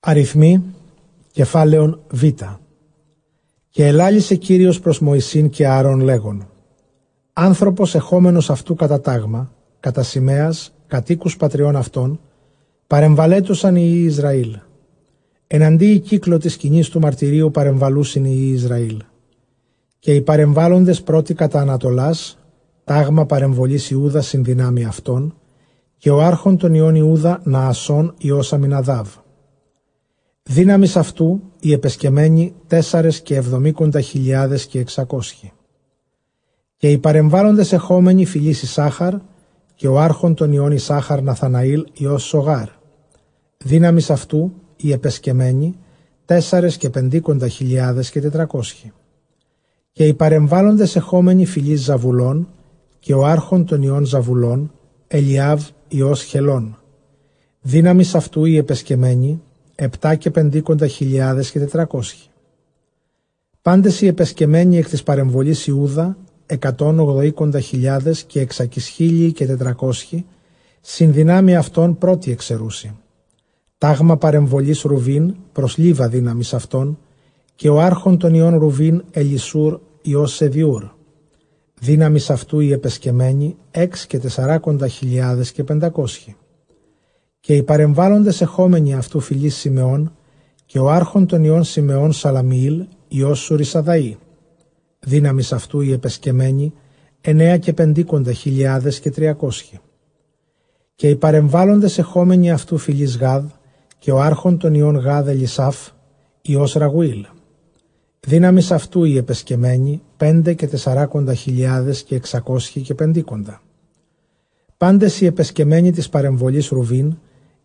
Αριθμοί, κεφάλαιον Β. Και ελάλησε Κύριος προς Μωυσήν και Ααρών λέγον: άνθρωπος εχόμενος αυτού κατά τάγμα, κατά σημαίας, κατοίκους πατριών αυτών, παρεμβαλέτωσαν οι Ισραήλ. Εναντί η κύκλο της σκηνής του μαρτυρίου παρεμβαλούσιν οι Ισραήλ. Και οι παρεμβάλλοντες πρώτοι κατά Ανατολάς, τάγμα παρεμβολής Ιούδα συνδυνάμει αυτών, και ο άρχον των ιών Ιούδα Ναασών Υιός Αμιναδάβ. Δύναμις αυτού οι επεσκεμμένοι 4,70,600. Και οι παρεμβάλλοντες εχόμενοι φυλής Ισάχαρ, και ο άρχον των ιών Ισάχαρ Ναθαναήλ Υιός Σογάρ. Δύναμις αυτού οι επεσκεμμένοι 4,50,400. Και οι παρεμβάλλοντες εχόμενοι φυλής Ζαβουλών, και ο άρχον των ιών Ζαβουλών Ελιάβ Υιός Χελών. Δύναμις αυτού οι επεσκεμμένοι 7,50,400. Πάντες οι επεσκεμμένοι εκ της παρεμβολής Ιούδα 180,000 και 6,400, συνδυνάμει αυτών πρώτη εξαιρούση. Τάγμα παρεμβολής Ρουβίν προς Λίβα δύναμις αυτών, και ο άρχον των ιών Ρουβίν Ελισούρ Υιός Σεδιούρ. Δύναμις αυτού οι επεσκεμμένοι 6,40,500. Και οι παρεμβάλλοντες εχόμενοι αυτού φυλής Σιμεών, και ο άρχον των ιών Σιμεών Σαλαμιήλ Υιός Σουρισαδαή. Δύναμις αυτού οι επεσκεμμένοι 9,50,300. Και οι παρεμβάλλοντες εχόμενοι αυτού φυλής Γάδ, και ο άρχον των ιών Γάδ Ελισάφ Υιός Ραγουήλ. Δύναμις αυτού οι επεσκεμμένοι 5,40,650. Πάντες οι επεσκεμμένοι της παρεμβολής Ρουβίν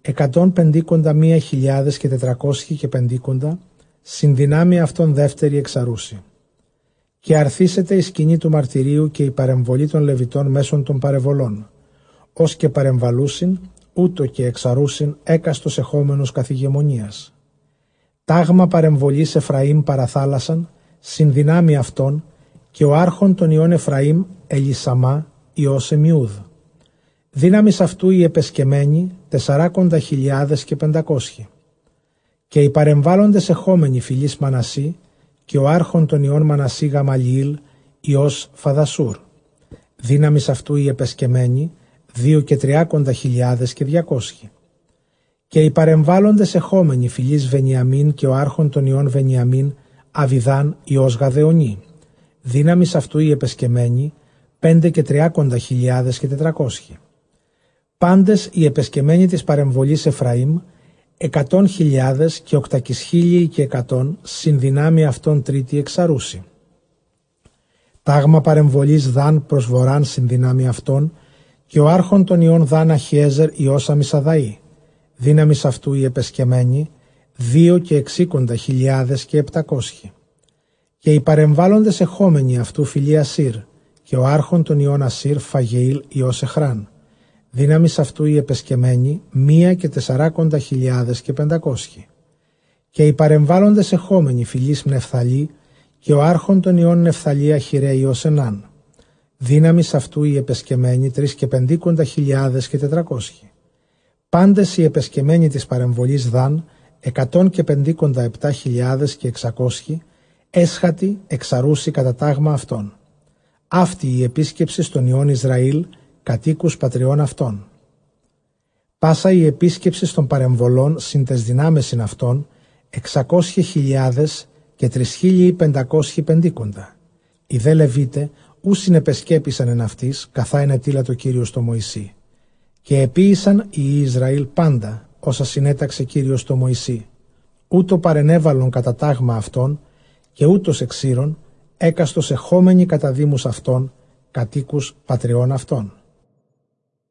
150,1,450, συνδυνάμει αυτόν δεύτερη εξαρούση. Και αρθίσεται η σκηνή του μαρτυρίου και η παρεμβολή των Λεβιτών μέσων των παρεμβολών, ως και παρεμβαλούσιν, ούτω και εξαρούσιν έκαστος εχόμενος καθηγεμονίας. Τάγμα παρεμβολής Εφραήμ παραθάλασσαν, συνδυνάμει αυτόν, και ο άρχον των ιών Εφραήμ Ελισαμά Υιός Εμιούδ. Δύναμις αυτού οι επεσκεμμένοι 40,500. Και οι παρεμβάλλοντες εχόμενοι φυλής Μανασί, και ο άρχον των ιών Μανασί Γαμαλιήλ Υιός Φαδασούρ. Δύναμις αυτού οι επεσκεμμένοι 2,30,200. Και οι παρεμβάλλοντες εχόμενοι φυλής Βενιαμίν, και ο άρχον των ιών Βενιαμίν Αβιδάν Υιός Γαδεωνί. Δύναμις αυτού οι επεσκεμμένοι 5,30,400. Πάντες οι επεσκεμμένοι της παρεμβολής Εφραήμ 100,000 και 8,100, συνδυνάμει αυτόν τρίτη εξαρούση. Τάγμα παρεμβολής Δάν προς Βοράν συνδυνάμει αυτόν, και ο άρχον των ιών Δάν Αχιέζερ Υιός Αμισαδαή. Δύναμις αυτού οι επεσκεμμένοι 2,60,700. Και οι παρεμβάλλοντες εχόμενοι αυτού φυλή Ασύρ, και ο άρχον των ιών Ασύρ Φαγεήλ Υιός Εχράν. Δύναμις αυτού οι επεσκεμμένοι 1,40,500. Και οι παρεμβάλλοντες εχόμενοι φυλής Νεφθαλή, και ο άρχον των ιών Νεφθαλή Αχιρέ Υιός Ενάν. Δύναμις αυτού οι επεσκεμμένοι 3,50,400. Πάντες οι επεσκεμμένοι της παρεμβολής Δάν 150,700 έσχατη εξαρούση κατά τάγμα αυτών. Αυτή η επίσκεψη των ιών Ισραήλ, κατοίκους πατριών αυτών. Πάσα η επίσκεψη των παρεμβολών συν τες δυνάμεσιν αυτών 600,000 και 3,550. Οι δε Λεβίτε ου συνεπεσκέπησαν εν αυτής, καθά ενετήλα το Κύριος στο Μωυσή. Και επίησαν οι Ισραήλ πάντα, όσα συνέταξε Κύριος στο Μωυσή. Ούτω παρενέβαλον κατά τάγμα αυτών, και ούτως εξήρων, έκαστος εχόμενοι κατά δήμους αυτών, κατοίκους πατριών αυτών.